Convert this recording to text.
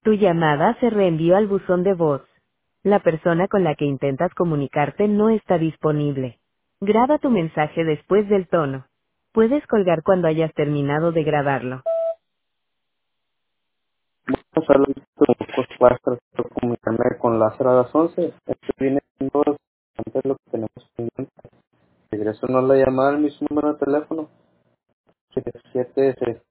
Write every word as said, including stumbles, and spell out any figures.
Tu llamada se reenvió al buzón de voz. La persona con la que intentas comunicarte no está disponible. Graba tu mensaje después del tono. Puedes colgar cuando hayas terminado de grabarlo. Vamos a ver cómo vas a tratar de comunicarme con Lázaro a las once. Esto viene siendo antes lo que tenemos pendiente. Regreso no la llamada al mismo número de teléfono. siete siete